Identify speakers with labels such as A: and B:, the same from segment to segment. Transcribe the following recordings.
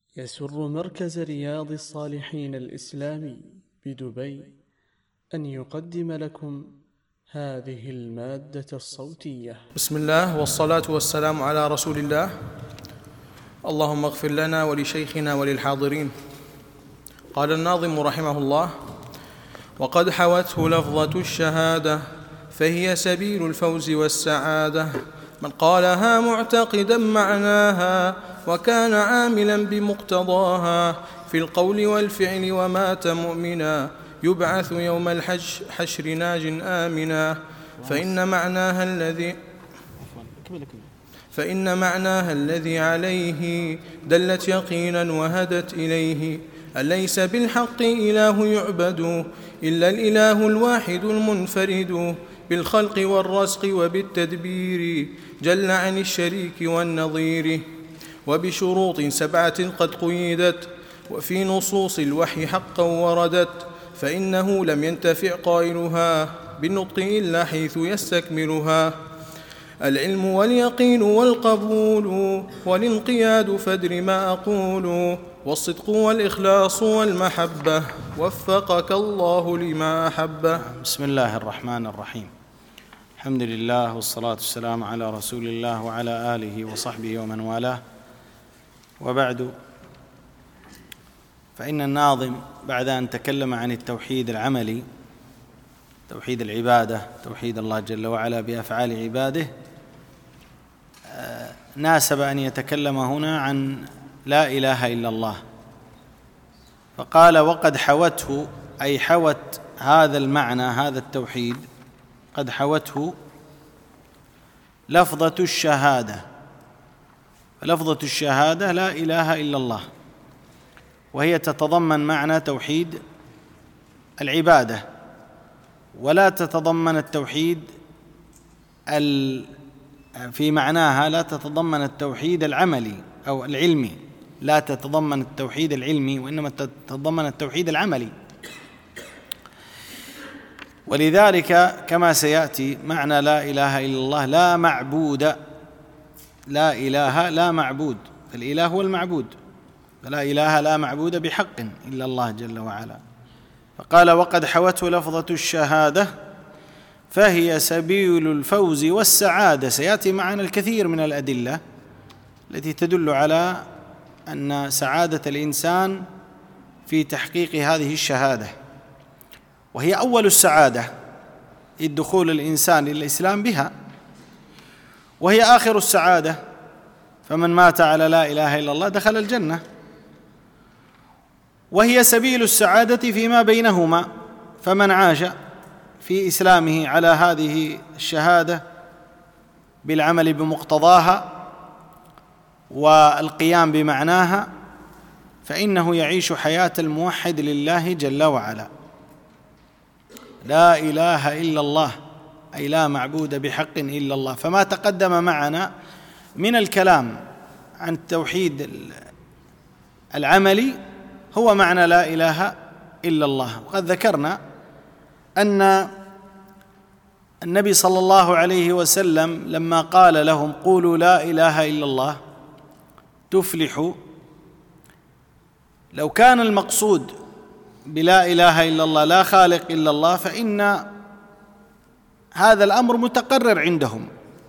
A: يسر مركز رياض الصالحين الإسلامي بدبي أن يقدم لكم هذه المادة الصوتية.
B: بسم الله والصلاة والسلام على رسول الله. اللهم اغفر لنا ولشيخنا وللحاضرين. قال الناظم رحمه الله: وقد حوته لفظة الشهادة فهي سبيل الفوز والسعادة، من قالها معتقدا معناها وكان عاملا بمقتضاها، في القول والفعل ومات مؤمنا يبعث يوم الحشر ناج آمنا. فإن معناها الذي عليه دلت يقينا وهدت إليه، أن ليس بالحق إله يعبد إلا الإله الواحد المنفرد، بالخلق والرزق وبالتدبير جل عن الشريك والنظير، وبشروط 7 قد قيدت وفي نصوص الوحي حقا وردت، فإنه لم ينتفع قائلها بالنطق إلا حيث يستكملها، العلم واليقين والقبول والانقياد فادر ما أقول، والصدق والإخلاص والمحبة وفقك الله لما أحبه.
C: بسم الله الرحمن الرحيم. الحمد لله والصلاة والسلام على رسول الله وعلى آله وصحبه ومن والاه، وبعد، فإن الناظم بعد أن تكلم عن التوحيد العملي، توحيد العبادة، توحيد الله جل وعلا بأفعال عباده، ناسب أن يتكلم هنا عن لا إله إلا الله، فقال: وقد حوته، أي حوت هذا المعنى، هذا التوحيد قد حوته لفظة الشهادة. لفظة الشهادة لا إله إلا الله، وهي تتضمن معنى توحيد العبادة، ولا تتضمن التوحيد في معناها لا تتضمن التوحيد العملي أو العلمي، لا تتضمن التوحيد العلمي، وإنما تتضمن التوحيد العملي. ولذلك كما سيأتي معنى لا إله إلا الله لا معبود، لا إله لا معبود، فالإله هو المعبود، فلا إله لا معبود بحق إلا الله جل وعلا. فقال: وقد حوته لفظة الشهادة فهي سبيل الفوز والسعادة. سيأتي معنا الكثير من الأدلة التي تدل على أن سعادة الإنسان في تحقيق هذه الشهادة، وهي أول السعادة إذ دخول الإنسان إلى الإسلام بها، وهي آخر السعادة، فمن مات على لا إله إلا الله دخل الجنة، وهي سبيل السعادة فيما بينهما، فمن عاش في إسلامه على هذه الشهادة بالعمل بمقتضاها والقيام بمعناها فإنه يعيش حياة الموحد لله جل وعلا. لا إله إلا الله، أي لا معبود بحق إلا الله. فما تقدم معنا من الكلام عن التوحيد العملي هو معنى لا إله إلا الله. وقد ذكرنا أن النبي صلى الله عليه وسلم لما قال لهم: قولوا لا إله إلا الله تفلحوا، لو كان المقصود بلا إله إلا الله لا خالق إلا الله فإن هذا الأمر متقرر عندهم،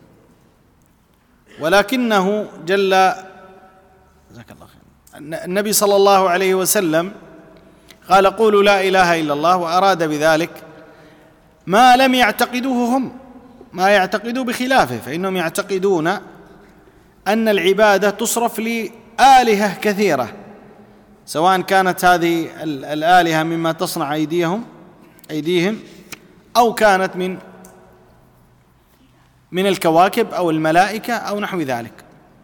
C: ولكنه جزاك الله خير، النبي صلى الله عليه وسلم قال: قولوا لا إله إلا الله، وأراد بذلك ما لم يعتقدوه هم، ما يعتقدوا بخلافه، فإنهم يعتقدون أن العبادة تصرف لآلهة كثيرة، سواء كانت هذه الآلهة مما تصنع أيديهم أو كانت من الكواكب أو الملائكة أو نحو ذلك.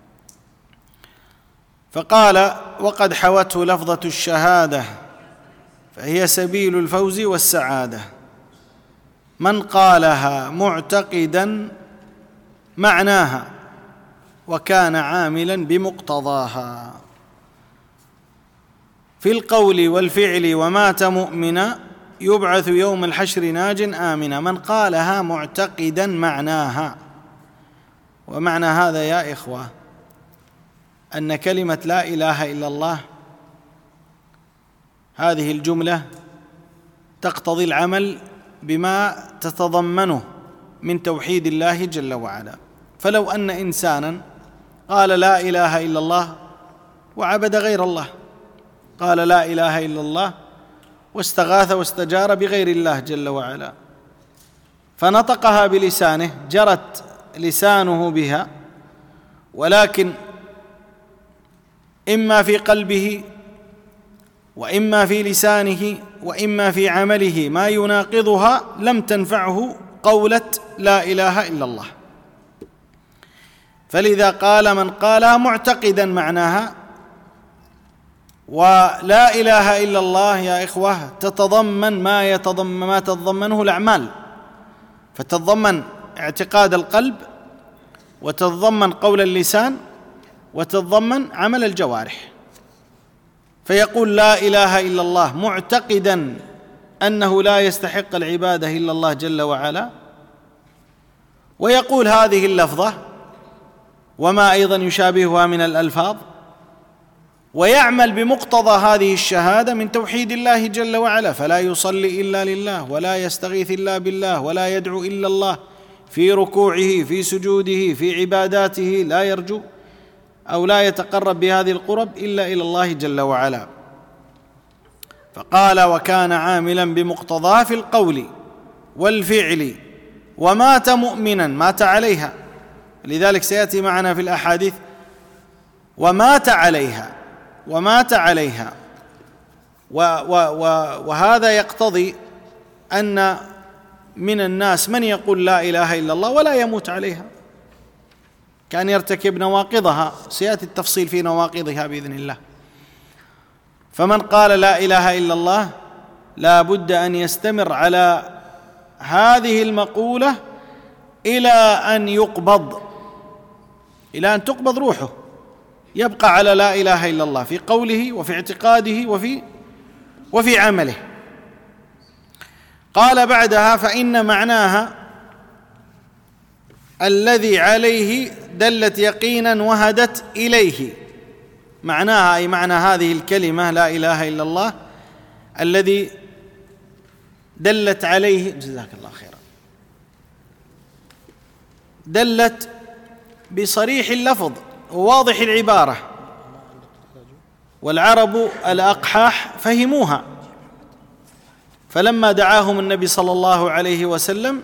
C: فقال: وقد حوته لفظة الشهادة فهي سبيل الفوز والسعادة، من قالها معتقدا معناها وكان عاملا بمقتضاها، في القول والفعل ومات مؤمنا يبعث يوم الحشر ناج آمنا. من قالها معتقدا معناها، ومعنى هذا يا إخوة أن كلمة لا إله إلا الله هذه الجملة تقتضي العمل بما تتضمنه من توحيد الله جل وعلا. فلو أن إنسانا قال لا إله إلا الله وعبد غير الله، قال لا إله إلا الله واستغاث واستجار بغير الله جل وعلا، فنطقها بلسانه، جرت لسانه بها، ولكن إما في قلبه وإما في لسانه وإما في عمله ما يناقضها، لم تنفعه قولة لا إله إلا الله. فلذا قال من قالها معتقدا معناها. ولا إله إلا الله يا إخوة تتضمن ما تتضمنه الأعمال، فتتضمن اعتقاد القلب، وتتضمن قول اللسان، وتتضمن عمل الجوارح. فيقول لا إله إلا الله معتقدا أنه لا يستحق العبادة إلا الله جل وعلا، ويقول هذه اللفظة وما أيضا يشابهها من الألفاظ، ويعمل بمقتضى هذه الشهادة من توحيد الله جل وعلا، فلا يصلي إلا لله، ولا يستغيث إلا بالله، ولا يدعو إلا الله في ركوعه في سجوده في عباداته، لا يرجو أو لا يتقرب بهذه القرب إلا إلى الله جل وعلا. فقال وكان عاملا بمقتضاه في القول والفعل ومات مؤمنا، مات عليها. لذلك سيأتي معنا في الأحاديث ومات عليها ومات عليها. وهذا يقتضي أن من الناس من يقول لا إله إلا الله ولا يموت عليها، كان يرتكب نواقضها، سيأتي التفصيل في نواقضها بإذن الله. فمن قال لا إله إلا الله لا بد أن يستمر على هذه المقولة إلى أن يقبض، إلى أن تقبض روحه، يبقى على لا إله إلا الله في قوله وفي اعتقاده وفي عمله. قال بعدها فإن معناها الذي عليه دلت يقينا وهدت إليه. معناها أي معنى هذه الكلمة لا إله إلا الله الذي دلت عليه، جزاك الله خيرا، دلت بصريح اللفظ وواضح العبارة، والعرب الأقحاح فهموها. فلما دعاهم النبي صلى الله عليه وسلم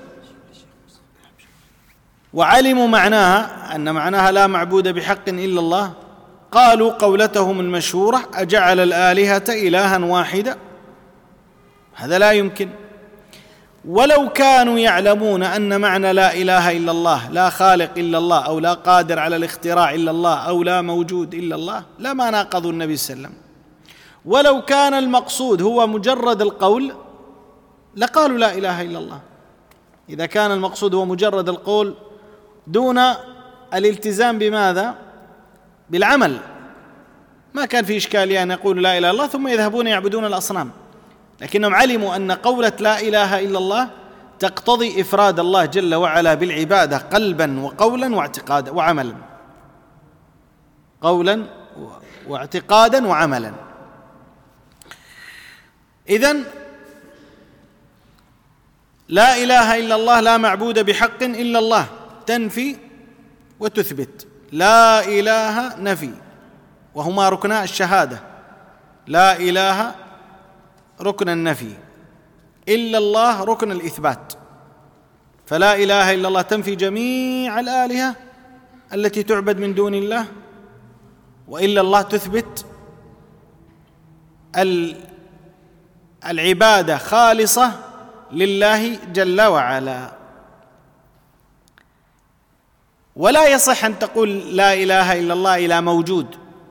C: وعلموا معناها أن معناها لا معبود بحق إلا الله، قالوا قولتهم المشهورة أجعل الآلهة إلها واحدا؟ هذا لا يمكن. ولو كانوا يعلمون أن معنى لا إله إلا الله لا خالق إلا الله، أو لا قادر على الاختراع إلا الله، أو لا موجود إلا الله، لما ناقضوا النبي صلى الله عليه وسلم. ولو كان المقصود هو مجرد القول لقالوا لا إله إلا الله. إذا كان المقصود هو مجرد القول دون الالتزام بماذا؟ بالعمل، ما كان في إشكالية أن يقولوا لا إله إلا الله ثم يذهبون يعبدون الأصنام. لكنهم علموا أن قولة لا إله إلا الله تقتضي إفراد الله جل وعلا بالعبادة قلبا وقولا واعتقادا وعملا، قولا واعتقادا وعملا. إذن لا إله إلا الله لا معبود بحق إلا الله تنفي وتثبت. لا إله نفي، وهما ركنا الشهادة، لا إله ركن النفي، إلا الله ركن الإثبات. فلا إله إلا الله تنفي جميع الآلهة التي تعبد من دون الله، وإلا الله تثبت العبادة خالصة لله جل وعلا. ولا يصح أن تقول لا إله إلا الله إلى موجود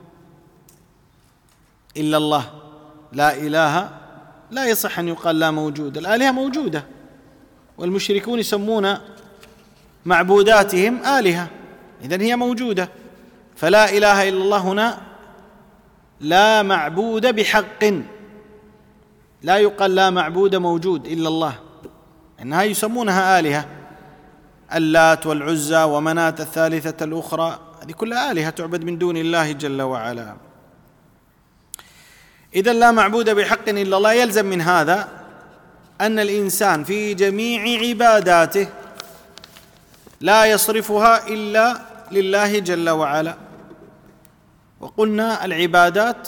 C: إلا الله، لا إله لا يصح أن يقال لا موجود، الآلهة موجودة، والمشركون يسمون معبوداتهم آلهة، إذن هي موجودة. فلا إله إلا الله هنا لا معبود بحق، لا يقال لا معبود موجود إلا الله، إنها يسمونها آلهة، اللات والعزى ومناة الثالثة الأخرى، هذه كلها آلهة تعبد من دون الله جل وعلا. إذن لا معبود بحق إلا الله. يلزم من هذا أن الإنسان في جميع عباداته لا يصرفها إلا لله جل وعلا. وقلنا العبادات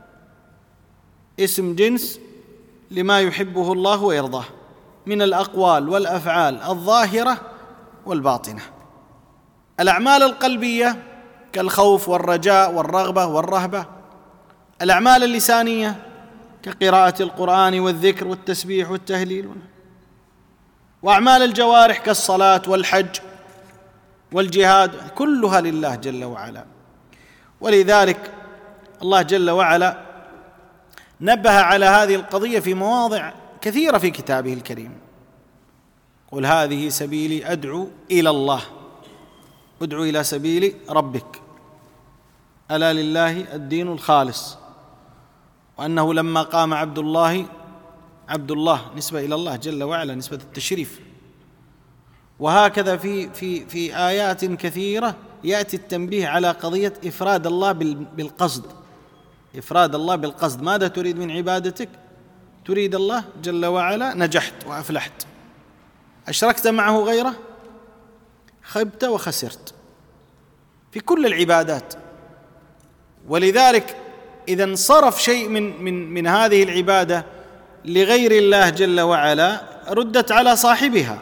C: اسم جنس لما يحبه الله ويرضاه من الأقوال والأفعال الظاهرة والباطنة. الأعمال القلبية كالخوف والرجاء والرغبة والرهبة، الأعمال اللسانية كقراءة القرآن والذكر والتسبيح والتهليل، وأعمال الجوارح كالصلاة والحج والجهاد، كلها لله جل وعلا. ولذلك الله جل وعلا نبه على هذه القضية في مواضع كثيرة في كتابه الكريم. قل هذه سبيلي أدعو إلى الله، ادعو إلى سبيل ربك، ألا لله الدين الخالص، وأنه لما قام عبد الله نسبة إلى الله جل وعلا، نسبة التشريف. وهكذا في آيات كثيرة يأتي التنبيه على قضية إفراد الله بالقصد، إفراد الله بالقصد. ماذا تريد من عبادتك؟ تريد الله جل وعلا، نجحت وأفلحت. أشركت معه غيره خبت وخسرت في كل العبادات. ولذلك إذا انصرف شيء من هذه العبادة لغير الله جل وعلا ردت على صاحبها.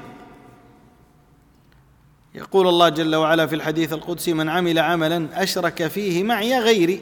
C: يقول الله جل وعلا في الحديث القدسي: من عمل عملا أشرك فيه معي غيري.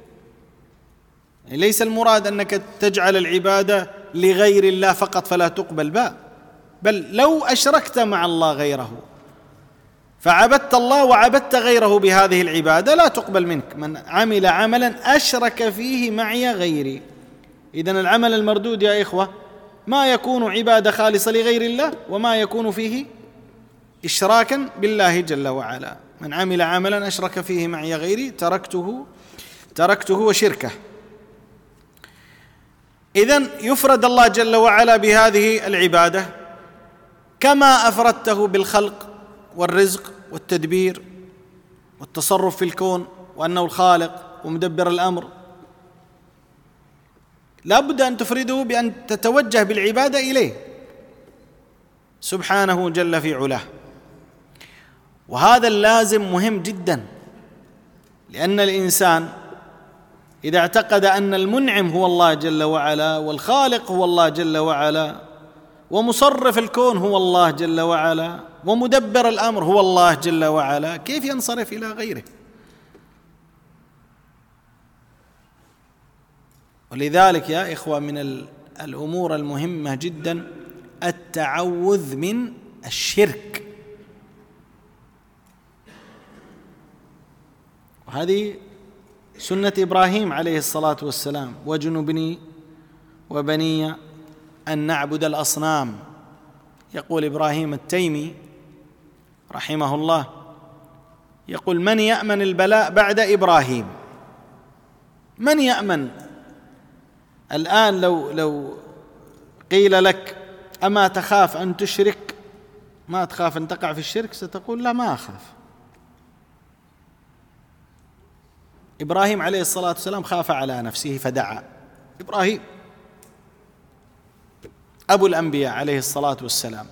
C: ليس المراد أنك تجعل العبادة لغير الله فقط فلا تقبل، بل لو أشركت مع الله غيره فعبدت الله وعبدت غيره بهذه العبادة لا تقبل منك. من عمل عملا أشرك فيه معي غيري. إذن العمل المردود يا إخوة ما يكون عبادة خالصة لغير الله وما يكون فيه إشراكا بالله جل وعلا. من عمل عملا أشرك فيه معي غيري تركته وشركه. إذن يفرد الله جل وعلا بهذه العبادة كما أفردته بالخلق والرزق والتدبير والتصرف في الكون، وأنه الخالق ومدبر الأمر. لا بد أن تفرده بأن تتوجه بالعبادة إليه سبحانه جل في علاه. وهذا اللازم مهم جدا، لأن الإنسان إذا اعتقد أن المنعم هو الله جل وعلا، والخالق هو الله جل وعلا، ومصرف الكون هو الله جل وعلا، ومدبر الأمر هو الله جل وعلا، كيف ينصرف إلى غيره؟ ولذلك يا إخوة من الأمور المهمة جدا التعوذ من الشرك. وهذه سنة إبراهيم عليه الصلاة والسلام: واجنبني وبني أن نعبد الأصنام. يقول إبراهيم التيمي رحمه الله، يقول: من يأمن البلاء بعد إبراهيم؟ من يأمن الآن لو قيل لك أما تخاف أن تشرك، ما تخاف أن تقع في الشرك، ستقول لا، ما أخاف. إبراهيم عليه الصلاة والسلام خاف على نفسه فدعا. إبراهيم أبو الأنبياء عليه الصلاة والسلام،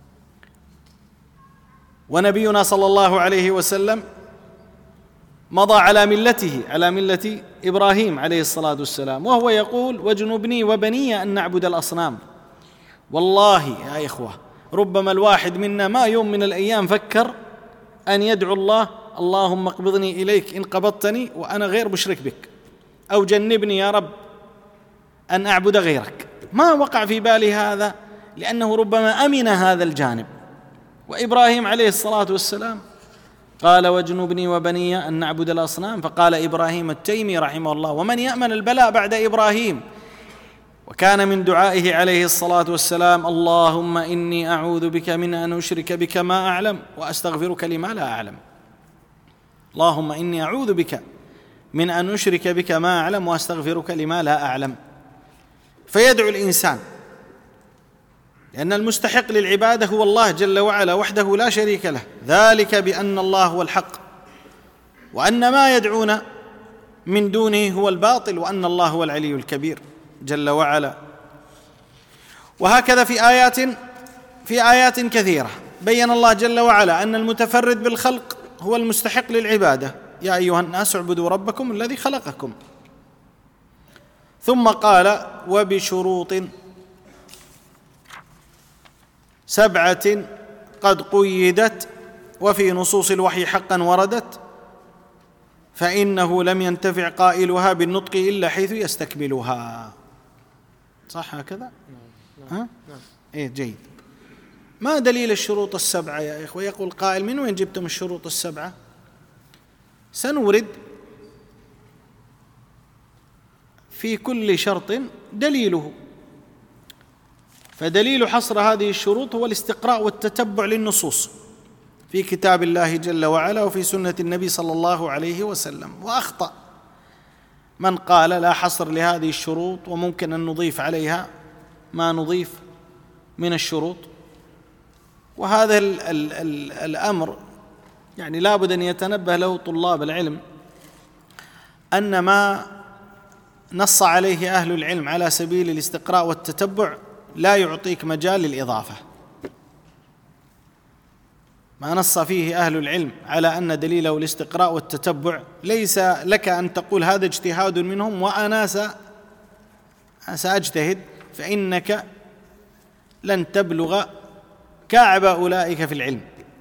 C: ونبينا صلى الله عليه وسلم مضى على ملته، على ملة إبراهيم عليه الصلاة والسلام، وهو يقول: واجنبني وبني أن نعبد الأصنام. والله يا إخوة ربما الواحد منا ما يوم من الأيام فكر أن يدعو الله: اللهم اقبضني إليك إن قبضتني وأنا غير مشرك بك، أو جنبني يا رب أن أعبد غيرك. ما وقع في بالي هذا، لأنه ربما أمن هذا الجانب. وإبراهيم عليه الصلاة والسلام قال: واجنبني وبني أن نعبد الأصنام. فقال إبراهيم التيمي رحمه الله: ومن يأمن البلاء بعد إبراهيم؟ وكان من دعائه عليه الصلاة والسلام: اللهم إني أعوذ بك من أن أشرك بك ما أعلم وأستغفرك لما لا أعلم. اللهم إني أعوذ بك من أن أشرك بك ما أعلم وأستغفرك لما لا أعلم. فيدعو الإنسان، لأن المستحق للعبادة هو الله جل وعلا وحده لا شريك له، ذلك بأن الله هو الحق وأن ما يدعون من دونه هو الباطل، وأن الله هو العلي الكبير جل وعلا. وهكذا في آيات كثيرة بين الله جل وعلا أن المتفرد بالخلق هو المستحق للعبادة: يا أيها الناس اعبدوا ربكم الذي خلقكم. ثم قال: وبشروط 7 قد قيدت وفي نصوص الوحي حقا وردت، فإنه لم ينتفع قائلها بالنطق إلا حيث يستكملها. صح هكذا؟ ها؟ إيه جيد. ما دليل الشروط 7 يا إخوة؟ يقول قائل: من وين جبتم الشروط 7؟ سنورد في كل شرط دليله. فدليل حصر هذه الشروط هو الاستقراء والتتبع للنصوص في كتاب الله جل وعلا وفي سنة النبي صلى الله عليه وسلم. وأخطأ من قال لا حصر لهذه الشروط وممكن أن نضيف عليها ما نضيف من الشروط. وهذا الأمر يعني لابد أن يتنبه له طلاب العلم، أن ما نص عليه أهل العلم على سبيل الاستقراء والتتبع لا يعطيك مجال للإضافة. ما نص فيه أهل العلم على أن دليله الاستقراء والتتبع ليس لك أن تقول هذا اجتهاد منهم وأنا سأجتهد، فإنك لن تبلغ كعب أولئك في العلم.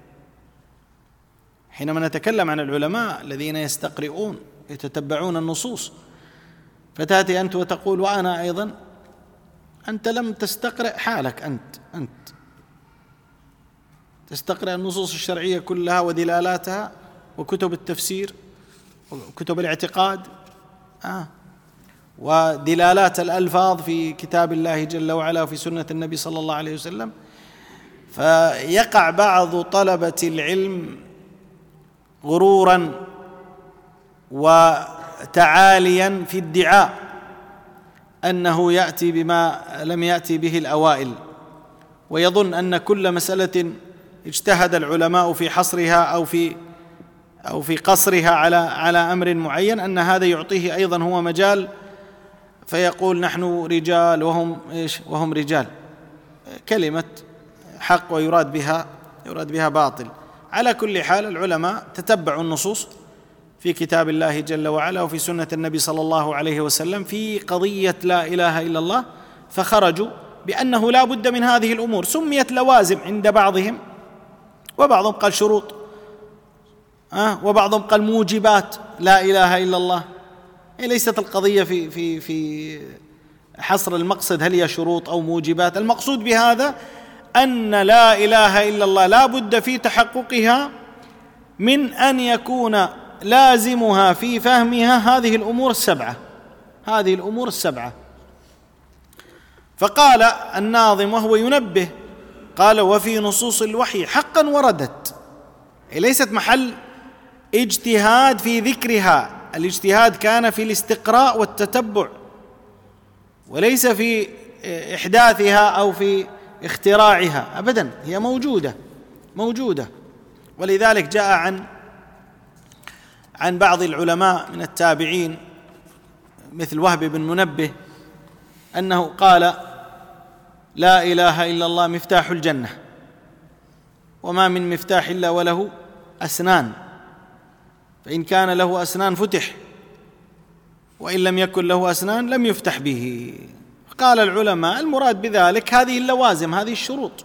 C: حينما نتكلم عن العلماء الذين يستقرئون يتتبعون النصوص، فتأتي أنت وتقول وأنا أيضا، أنت لم تستقرئ حالك، أنت تستقرئ النصوص الشرعية كلها ودلالاتها وكتب التفسير وكتب الاعتقاد ودلالات الألفاظ في كتاب الله جل وعلا وفي سنة النبي صلى الله عليه وسلم. فيقع بعض طلبة العلم غرورا وتعاليا في ادعاء أنه يأتي بما لم يأتي به الأوائل، ويظن أن كل مسألة اجتهد العلماء في حصرها أو في قصرها على أمر معين أن هذا يعطيه أيضا هو مجال، فيقول نحن رجال وهم رجال، كلمة حق ويراد بها باطل. على كل حال العلماء تتبعوا النصوص في كتاب الله جل وعلا وفي سنة النبي صلى الله عليه وسلم في قضية لا إله إلا الله، فخرجوا بأنه لا بد من هذه الأمور. سميت لوازم عند بعضهم، وبعضهم قال شروط، وبعضهم قال موجبات لا إله إلا الله. ليست القضية في حصر المقصد هل هي شروط أو موجبات. المقصود بهذا أن لا إله إلا الله لا بد في تحققها من أن يكون لازمها في فهمها هذه الأمور السبعة. فقال الناظم وهو ينبه، قال وفي نصوص الوحي حقا وردت، ليست محل اجتهاد في ذكرها. الاجتهاد كان في الاستقراء والتتبع وليس في إحداثها أو في اختراعها أبدا، هي موجودة. ولذلك جاء عن بعض العلماء من التابعين مثل وهب بن منبه أنه قال لا إله إلا الله مفتاح الجنة، وما من مفتاح إلا وله أسنان، فإن كان له أسنان فتح، وإن لم يكن له أسنان لم يفتح به. قال العلماء المراد بذلك هذه اللوازم، هذه الشروط.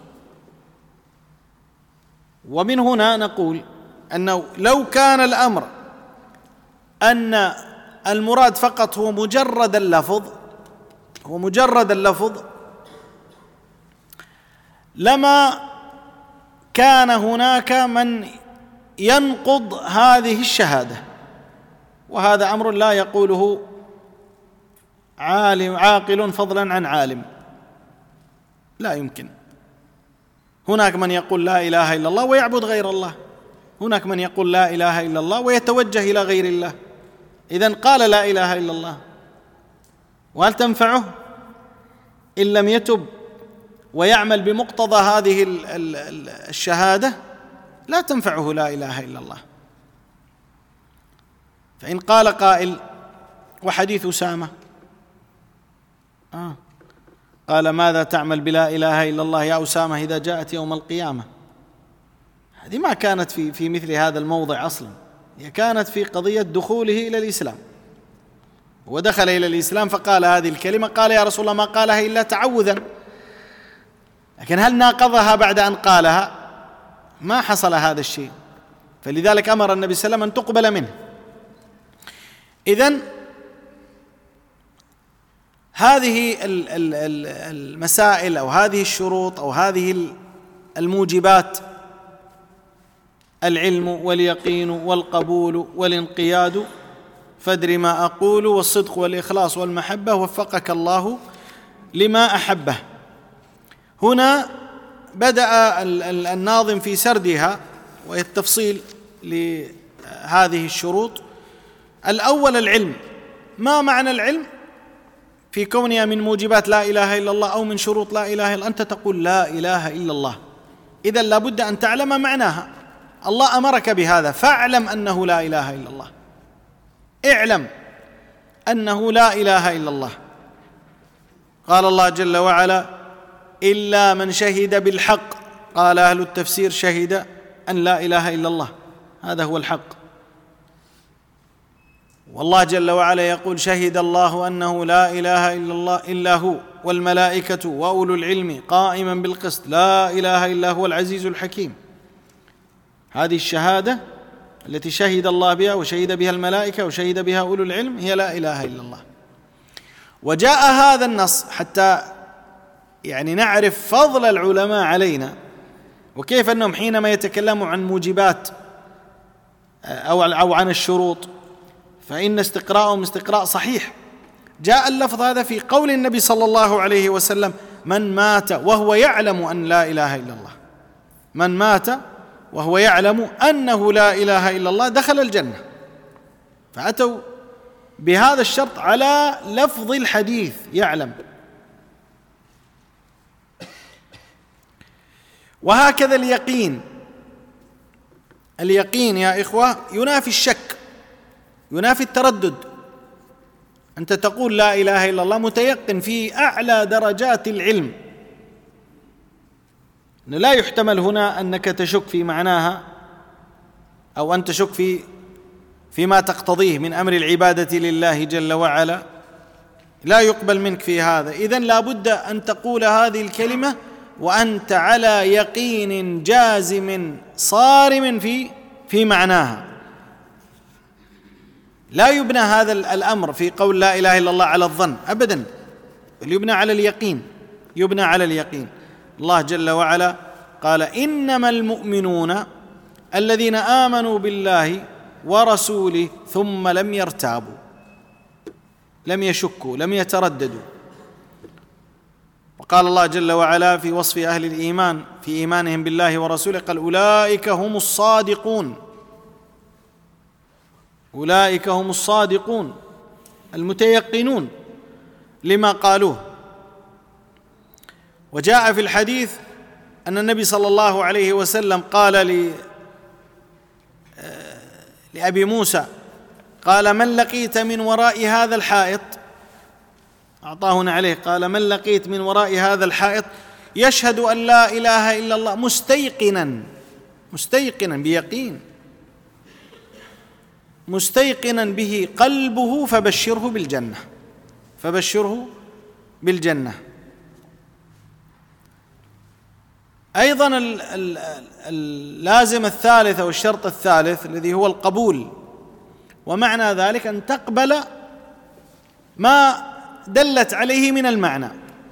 C: ومن هنا نقول أنه لو كان الأمر أن المراد فقط هو مجرد اللفظ لما كان هناك من ينقض هذه الشهادة، وهذا أمر لا يقوله عاقل فضلا عن عالم، لا يمكن. هناك من يقول لا إله إلا الله ويعبد غير الله، هناك من يقول لا إله إلا الله ويتوجه إلى غير الله. إذن قال لا إله إلا الله، وهل تنفعه إن لم يتب ويعمل بمقتضى هذه الشهادة؟ لا تنفعه لا إله إلا الله. فإن قال قائل: وحديث أسامة قال: ماذا تعمل بلا إله إلا الله يا أسامة إذا جاءت يوم القيامة؟ هذه ما كانت في مثل هذا الموضع أصلا، هي كانت في قضية دخوله إلى الإسلام، ودخل إلى الإسلام فقال هذه الكلمة، قال: يا رسول الله ما قالها إلا تعوذا. لكن هل ناقضها بعد أن قالها؟ ما حصل هذا الشيء، فلذلك أمر النبي صلى الله عليه وسلم أن تقبل منه. إذن هذه المسائل أو هذه الشروط أو هذه الموجبات: العلم واليقين والقبول والانقياد، فادر ما أقول، والصدق والإخلاص والمحبة، وفقك الله لما أحبه. هنا بدأ الناظم في سردها والتفصيل لهذه الشروط. الأول العلم. ما معنى العلم؟ في كونها من موجبات لا إله إلا الله أو من شروط لا إله إلا الله. أنت تقول لا إله إلا الله، إذن لا بد أن تعلم معناها. الله أمرك بهذا، فاعلم أنه لا إله إلا الله، اعلم أنه لا إله إلا الله. قال الله جل وعلا: إلا من شهد بالحق. قال أهل التفسير: شهد أن لا إله إلا الله، هذا هو الحق. والله جل وعلا يقول: شهد الله أنه لا إله إلا الله إلا هو والملائكة وأولو العلم قائما بالقسط لا إله إلا هو العزيز الحكيم. هذه الشهادة التي شهد الله بها وشهد بها الملائكة وشهد بها أولو العلم هي لا إله إلا الله. وجاء هذا النص حتى نعرف فضل العلماء علينا، وكيف أنهم حينما يتكلموا عن موجبات أو عن الشروط فإن استقراءهم استقراء صحيح. جاء اللفظ هذا في قول النبي صلى الله عليه وسلم: من مات وهو يعلم أن لا إله إلا الله، من مات وهو يعلم أنه لا إله إلا الله دخل الجنة. فأتوا بهذا الشرط على لفظ الحديث: يعلم. وهكذا اليقين يا إخوة ينافي الشك، ينافي التردد. أنت تقول لا إله إلا الله متيقن في أعلى درجات العلم، لا يحتمل هنا أنك تشك في معناها أو أن تشك فيما تقتضيه من أمر العبادة لله جل وعلا، لا يقبل منك في هذا. إذن لا بد أن تقول هذه الكلمة وأنت على يقين جازم صارم في معناها. لا يبنى هذا الأمر في قول لا إله إلا الله على الظن أبدا، بل يبنى على اليقين، يبنى على اليقين. الله جل وعلا قال: إنما المؤمنون الذين آمنوا بالله ورسوله ثم لم يرتابوا، لم يشكوا، لم يترددوا. وقال الله جل وعلا في وصف أهل الإيمان في إيمانهم بالله ورسوله: قال: أولئك هم الصادقون، أولئك هم الصادقون المتيقنون لما قالوه. وجاء في الحديث أن النبي صلى الله عليه وسلم قال لأبي موسى، قال: من لقيت من وراء هذا الحائط، أعطاه عليه، قال: من لقيت من وراء هذا الحائط يشهد أن لا إله إلا الله مستيقنا بيقين، مستيقنا به قلبه، فبشره بالجنة. أيضا اللازم الثالث أو الشرط الثالث الذي هو القبول، ومعنى ذلك أن تقبل ما دلت عليه من المعنى.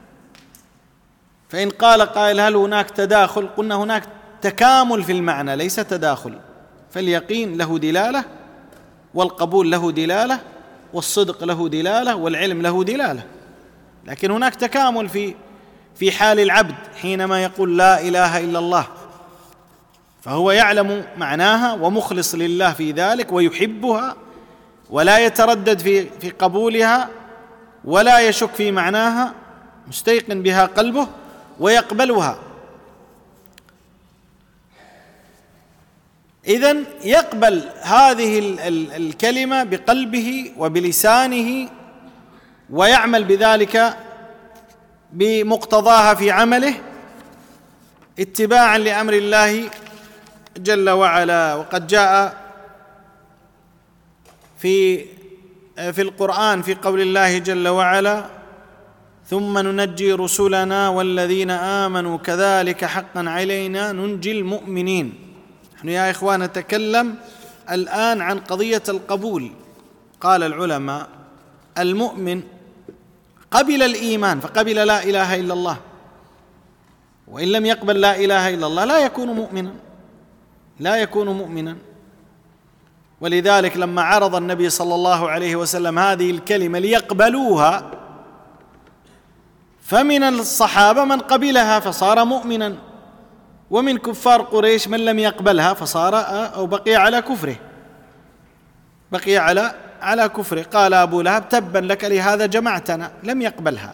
C: فإن قال قائل: هل هناك تداخل؟ قلنا هناك تكامل في المعنى ليس تداخل. فاليقين له دلالة، والقبول له دلالة، والصدق له دلالة، والعلم له دلالة، لكن هناك تكامل في حال العبد حينما يقول لا إله إلا الله، فهو يعلم معناها ومخلص لله في ذلك ويحبها ولا يتردد في قبولها ولا يشك في معناها، مستيقن بها قلبه ويقبلها. إذن يقبل هذه الكلمة بقلبه وبلسانه ويعمل بذلك بمقتضاها في عمله اتباعا لأمر الله جل وعلا. وقد جاء في القرآن في قول الله جل وعلا: ثم ننجي رسلنا والذين آمنوا كذلك حقا علينا ننجي المؤمنين. نحن يا إخوان نتكلم الآن عن قضية القبول. قال العلماء: المؤمن قبل الإيمان فقبل لا إله إلا الله، وإن لم يقبل لا إله إلا الله لا يكون مؤمنا. ولذلك لما عرض النبي صلى الله عليه وسلم هذه الكلمة ليقبلوها، فمن الصحابة من قبلها فصار مؤمنا، ومن كفار قريش من لم يقبلها فصار أو بقي على كفره. قال أبو لهب: تبا لك لهذا جمعتنا، لم يقبلها.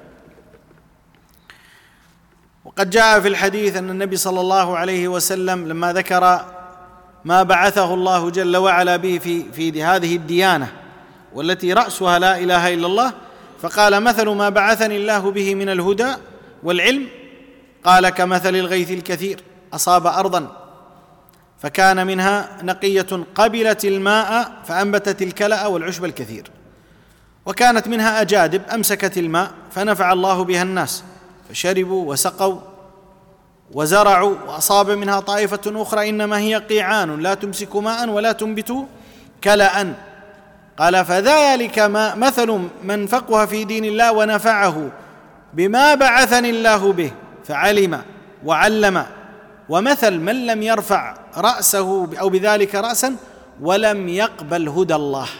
C: وقد جاء في الحديث أن النبي صلى الله عليه وسلم لما ذكر ما بعثه الله جل وعلا به في هذه الديانة والتي رأسها لا إله إلا الله، فقال: مثل ما بعثني الله به من الهدى والعلم، قال: كمثل الغيث الكثير أصاب أرضا فكان منها نقية قبلت الماء فأنبتت الكلأ والعشب الكثير، وكانت منها أجادب أمسكت الماء فنفع الله بها الناس فشربوا وسقوا وزرعوا، وأصاب منها طائفة أخرى إنما هي قيعان لا تمسك ماء ولا تنبت كلأ. قال: فذلك مثل من فقه في دين الله ونفعه بما بعثني الله به فعلم وعلم، ومثل من لم يرفع رأسه أو بذلك رأسا ولم يقبل هدى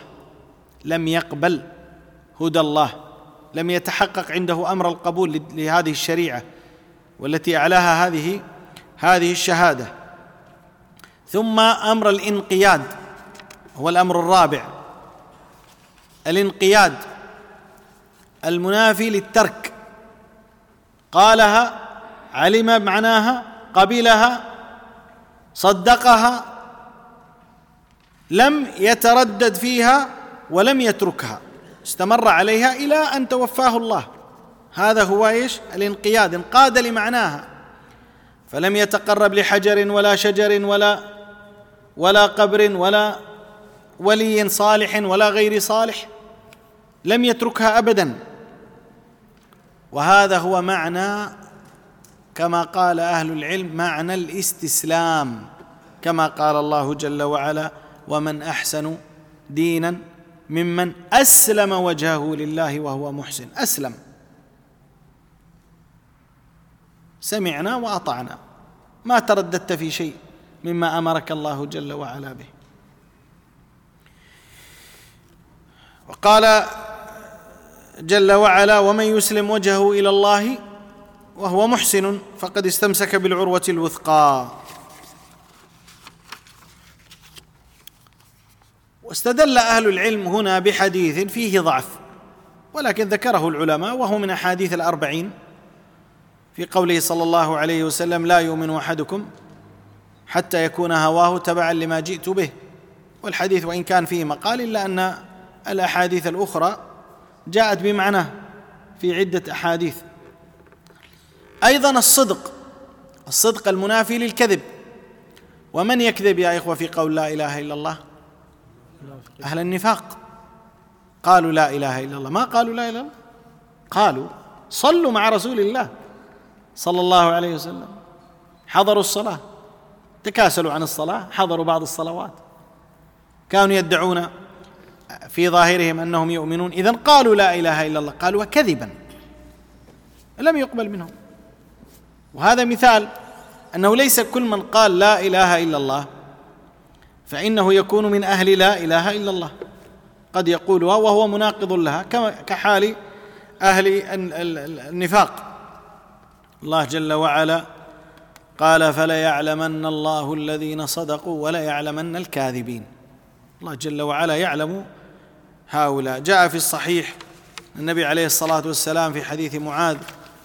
C: الله، لم يتحقق عنده أمر القبول لهذه الشريعة والتي أعلاها هذه الشهادة. ثم أمر الانقياد هو الأمر الرابع، الانقياد المنافي للترك. قالها، علم معناها، قبلها، صدقها، لم يتردد فيها ولم يتركها، استمر عليها إلى أن توفاه الله. هذا هو الانقياد، انقاد لمعناها، فلم يتقرب لحجر ولا شجر ولا قبر ولا ولي صالح ولا غير صالح، لم يتركها أبدا. وهذا هو معنى، كما قال أهل العلم، معنى الاستسلام، كما قال الله جل وعلا: ومن أحسن دينا ممن أسلم وجهه لله وهو محسن. أسلم، سمعنا وأطعنا، ما ترددت في شيء مما أمرك الله جل وعلا به. وقال جل وعلا: ومن يسلم وجهه إلى الله وهو محسن فقد استمسك بالعروة الوثقى. واستدل أهل العلم هنا بحديث فيه ضعف، ولكن ذكره العلماء، وهو من أحاديث الأربعين، في قوله صلى الله عليه وسلم: لا يؤمن أحدكم حتى يكون هواه تبعا لما جئت به. والحديث وإن كان فيه مقال، إلا أن الأحاديث الأخرى جاءت بمعناه في عدة أحاديث. أيضا الصدق المنافي للكذب. ومن يكذب يا إخوة في قول لا إله إلا الله؟ أهل النفاق. قالوا لا إله إلا الله، ما قالوا لا إله إلا الله، قالوا صلوا مع رسول الله صلى الله عليه وسلم، حضروا الصلاة، تكاسلوا عن الصلاة، حضروا بعض الصلوات، كانوا يدعون في ظاهرهم أنهم يؤمنون، إذن قالوا لا إله إلا الله، قالوا كذبا لم يقبل منهم. وهذا مثال أنه ليس كل من قال لا إله إلا الله فإنه يكون من أهل لا إله إلا الله، قد يقولها وهو مناقض لها، كحال أهل النفاق. الله جل وعلا قال: فليعلمن الله الذين صدقوا وليعلمن الكاذبين. الله جل وعلا يعلم هؤلاء. جاء في الصحيح النبي عليه الصلاة والسلام في حديث معاذ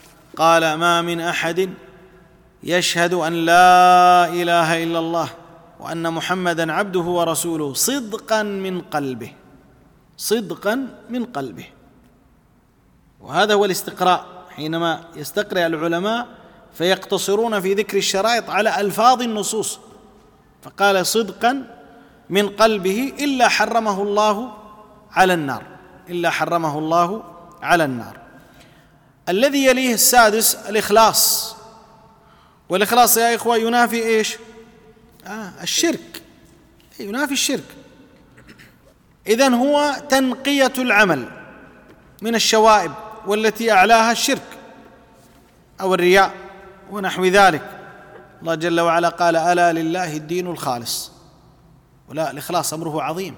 C: قال: ما من أحد يشهد أن لا إله إلا الله وأن محمدًا عبده ورسوله صدقًا من قلبه، صدقًا من قلبه. وهذا هو الاستقراء، حينما يستقرأ العلماء فيقتصرون في ذكر الشرائط على ألفاظ النصوص، فقال صدقًا من قلبه إلا حرمه الله على النار، إلا حرمه الله على النار. الذي يليه السادس الإخلاص، والإخلاص يا إخوة ينافي إيش؟ الشرك، ينافي الشرك. إذن هو تنقية العمل من الشوائب والتي أعلاها الشرك أو الرياء ونحو ذلك. الله جل وعلا قال: ألا لله الدين الخالص. ولا، الإخلاص أمره عظيم.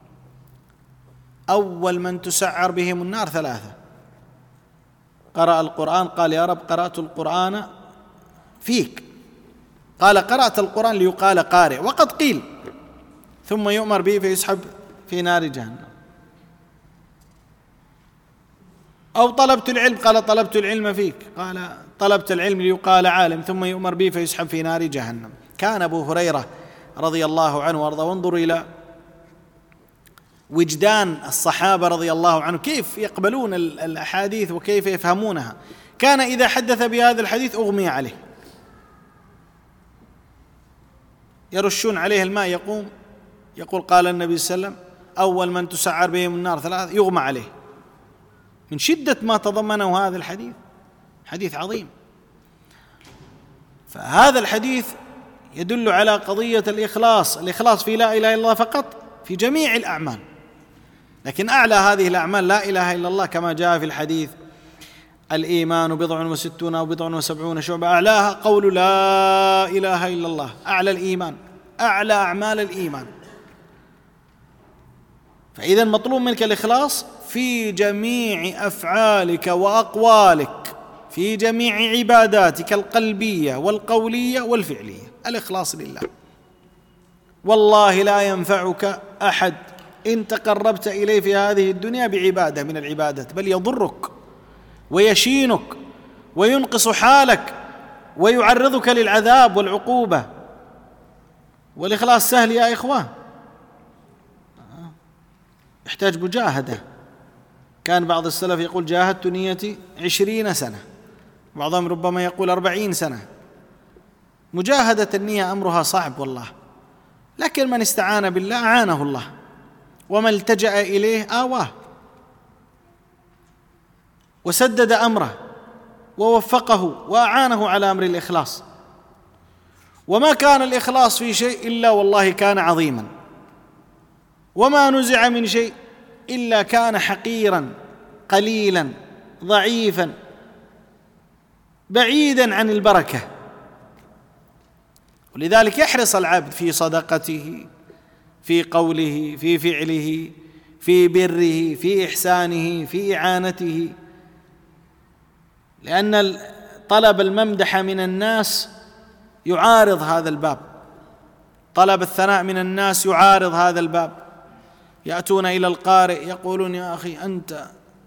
C: أول من تسعر بهم النار 3: قرأ القرآن، قال: يا رب قرأت القرآن فيك. قال: قرأت القرآن ليقال قارئ، وقد قيل. ثم يؤمر به فيسحب في نار جهنم. أو طلبت العلم، قال: طلبت العلم فيك. قال: طلبت العلم ليقال عالم، ثم يؤمر به فيسحب في نار جهنم. كان أبو هريرة رضي الله عنه وارضاه، وانظروا إلى وجدان الصحابة رضي الله عنه، كيف يقبلون الأحاديث وكيف يفهمونها. كان إذا حدث بهذا الحديث أغمي عليه، يرشون عليه الماء، يقوم يقول: قال النبي صلى الله عليه وسلم: أول من تسعر بهم النار 3، يغمى عليه من شدة ما تضمنه هذا الحديث. حديث عظيم. فهذا الحديث يدل على قضية الإخلاص، الإخلاص في لا إله إلا الله فقط، في جميع الأعمال. لكن أعلى هذه الأعمال لا إله إلا الله، كما جاء في الحديث: الإيمان 67 أو 70 شعبة، أعلاها قول لا إله إلا الله. أعلى الإيمان، أعلى أعمال الإيمان. فإذا مطلوب منك الإخلاص في جميع أفعالك وأقوالك، في جميع عباداتك القلبية والقولية والفعلية، الإخلاص لله. والله لا ينفعك أحد إن تقربت إليه في هذه الدنيا بعبادة من العبادات، بل يضرك ويشينك وينقص حالك ويعرضك للعذاب والعقوبة. والإخلاص سهل يا إخوان، يحتاج مجاهدة. كان بعض السلف يقول: جاهدت نيتي 20 سنة، بعضهم ربما يقول 40 سنة. مجاهدة النية أمرها صعب والله، لكن من استعان بالله أعانه الله، ومن التجأ إليه آواه وسدد أمره ووفقه وأعانه على أمر الإخلاص. وما كان الإخلاص في شيء إلا والله كان عظيما، وما نزع من شيء إلا كان حقيرا قليلا ضعيفا بعيدا عن البركة. ولذلك يحرص العبد في صدقته، في قوله، في فعله، في بره، في إحسانه، في إعانته، لأن طلب الممدح من الناس يعارض هذا الباب، طلب الثناء من الناس يعارض هذا الباب. يأتون إلى القارئ يقولون: يا أخي أنت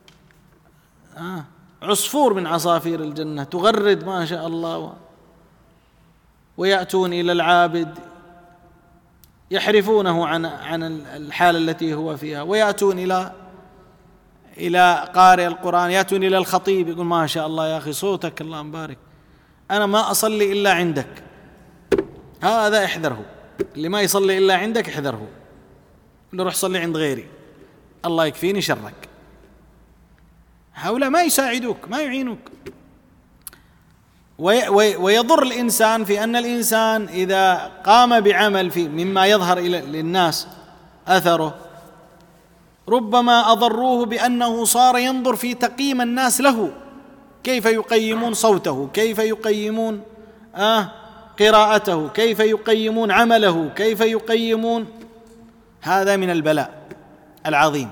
C: عصفور من عصافير الجنة، تغرد ما شاء الله. ويأتون إلى العابد يحرفونه عن الحالة التي هو فيها، ويأتون إلى قارئ القرآن، يأتون إلى الخطيب يقول: ما شاء الله يا أخي صوتك الله مبارك، أنا ما أصلي إلا عندك. هذا احذره، اللي ما يصلي إلا عندك احذره، اللي روح صلي عند غيري الله يكفيني شرك. هؤلاء ما يساعدوك، ما يعينوك. ويضر الإنسان في أن الإنسان إذا قام بعمل مما يظهر للناس أثره، ربما أضروه بأنه صار ينظر في تقييم الناس له، كيف يقيمون صوته، كيف يقيمون قراءته، كيف يقيمون عمله، كيف يقيمون. هذا من البلاء العظيم.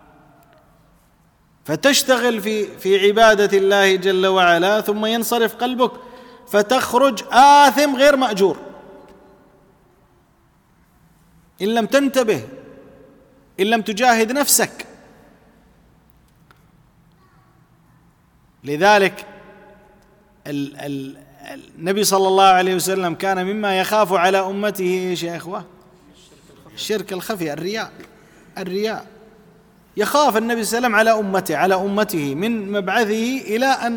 C: فتشتغل في عبادة الله جل وعلا، ثم ينصرف قلبك فتخرج آثم غير مأجور إن لم تنتبه، إن لم تجاهد نفسك. لذلك النبي صلى الله عليه وسلم كان مما يخاف على أمته إيش يا إخوة؟ الشرك الخفي، الرياء. يخاف النبي صلى الله عليه وسلم على أمته من مبعثه إلى أن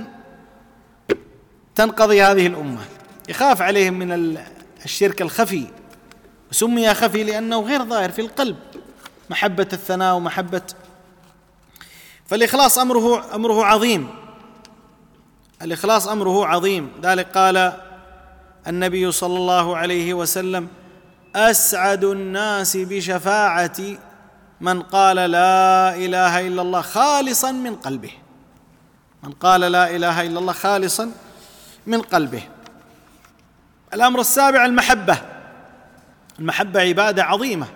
C: تنقضي هذه الأمة، يخاف عليهم من الشرك الخفي. سمي خفي لأنه غير ظاهر في القلب، محبة الثناء ومحبة. فالإخلاص أمره عظيم، الإخلاص أمره عظيم. ذلك قال النبي صلى الله عليه وسلم: أسعد الناس بشفاعتي من قال لا إله إلا الله خالصا من قلبه، من قال لا إله إلا الله خالصا من قلبه. الأمر السابع المحبة عبادة عظيمة.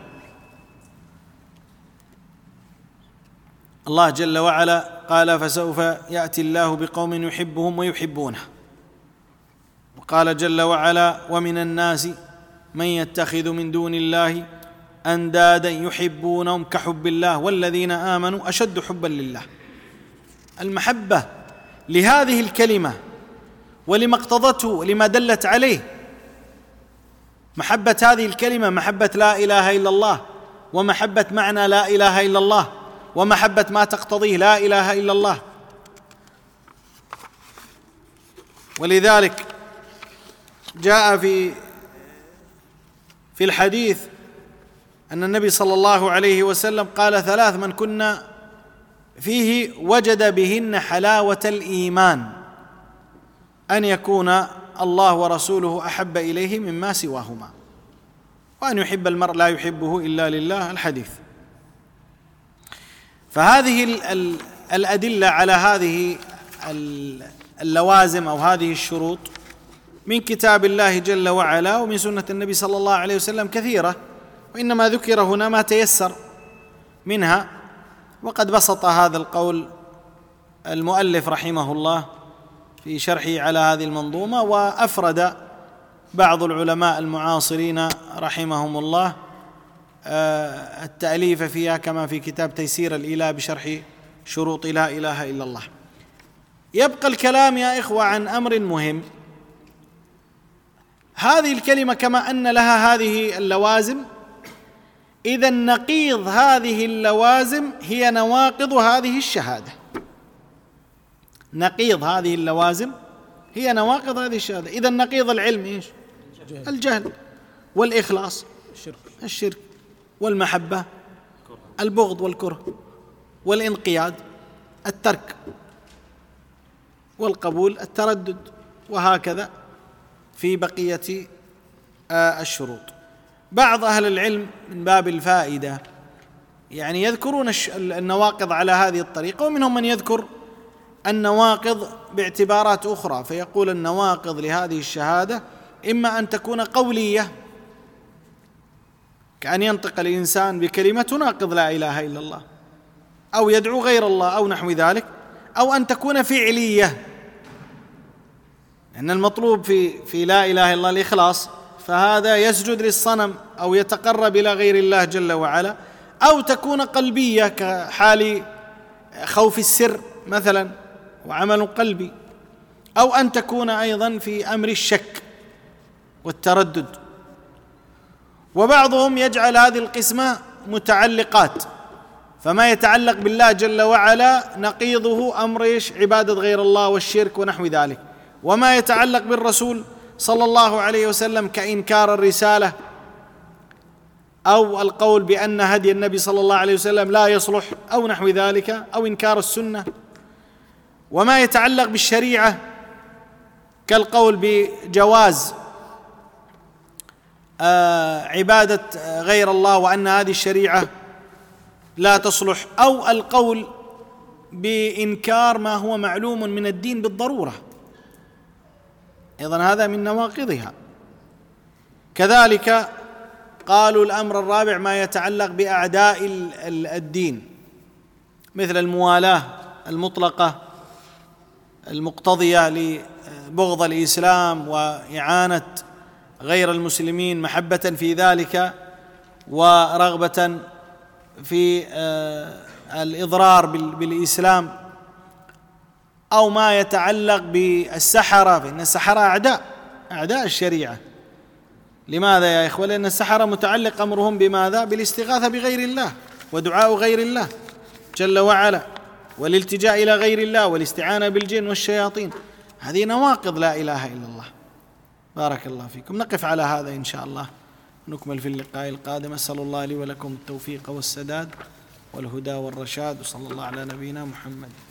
C: الله جل وعلا قال: فسوف يأتي الله بقوم يحبهم ويحبونه. وقال جل وعلا: ومن الناس من يتخذ من دون الله أندادا يحبونهم كحب الله والذين آمنوا أشد حبا لله. المحبة لهذه الكلمة ولما اقتضته ولما دلت عليه، محبة هذه الكلمة، محبة لا إله إلا الله، ومحبة معنى لا إله إلا الله، ومحبة ما تقتضيه لا إله إلا الله. ولذلك جاء في الحديث أن النبي صلى الله عليه وسلم قال: 3 من كنا فيه وجد بهن حلاوة الإيمان، أن يكون الله ورسوله أحب إليه مما سواهما، وأن يحب المرء لا يحبه إلا لله. الحديث. فهذه الأدلة على هذه اللوازم أو هذه الشروط من كتاب الله جل وعلا ومن سنة النبي صلى الله عليه وسلم كثيرة، وإنما ذكر هنا ما تيسر منها. وقد بسط هذا القول المؤلف رحمه الله في شرحه على هذه المنظومة، وأفرد بعض العلماء المعاصرين رحمهم الله التأليف فيها، كما في كتاب تيسير الإله بشرح شروط لا إله إلا الله. يبقى الكلام يا إخوة عن أمر مهم. هذه الكلمة كما أن لها هذه اللوازم، إذا نقيض هذه اللوازم هي نواقض هذه الشهادة. نقيض هذه اللوازم هي نواقض هذه الشهادة. إذا نقيض العلم إيش؟ الجهل، والإخلاص الشرك، والمحبة البغض والكره، والانقياد الترك، والقبول التردد، وهكذا في بقية الشروط. بعض أهل العلم من باب الفائدة يعني يذكرون النواقض على هذه الطريقة، ومنهم من يذكر النواقض باعتبارات أخرى، فيقول النواقض لهذه الشهادة إما أن تكون قولية، كأن ينطق الإنسان بكلمة تناقض لا إله إلا الله، أو يدعو غير الله أو نحو ذلك، أو أن تكون فعلية، لأن المطلوب في لا إله إلا الله الإخلاص، فهذا يسجد للصنم أو يتقرب إلى غير الله جل وعلا، أو تكون قلبية كحال خوف السر مثلا وعمل قلبي، أو أن تكون أيضا في أمر الشك والتردد. وبعضهم يجعل هذه القسمة متعلقات، فما يتعلق بالله جل وعلا نقيضه أمر عبادة غير الله والشرك ونحو ذلك، وما يتعلق بالرسول صلى الله عليه وسلم كإنكار الرسالة أو القول بأن هدي النبي صلى الله عليه وسلم لا يصلح أو نحو ذلك، أو إنكار السنة. وما يتعلق بالشريعة كالقول بجواز عبادة غير الله وأن هذه الشريعة لا تصلح، أو القول بإنكار ما هو معلوم من الدين بالضرورة، أيضا هذا من نواقضها. كذلك قالوا الأمر الرابع ما يتعلق بأعداء الدين، مثل الموالاة المطلقة المقتضية لبغض الإسلام وإعانة غير المسلمين محبة في ذلك ورغبة في الإضرار بالإسلام. أو ما يتعلق بالسحرة، فإن السحرة أعداء الشريعة. لماذا يا إخوة؟ لأن السحرة متعلق أمرهم بماذا؟ بالاستغاثة بغير الله ودعاء غير الله جل وعلا، والالتجاء إلى غير الله والاستعانة بالجن والشياطين. هذه نواقض لا إله إلا الله. بارك الله فيكم. نقف على هذا إن شاء الله، نكمل في اللقاء القادم. أسأل الله لي ولكم التوفيق والسداد والهدى والرشاد، وصلى الله على نبينا محمد.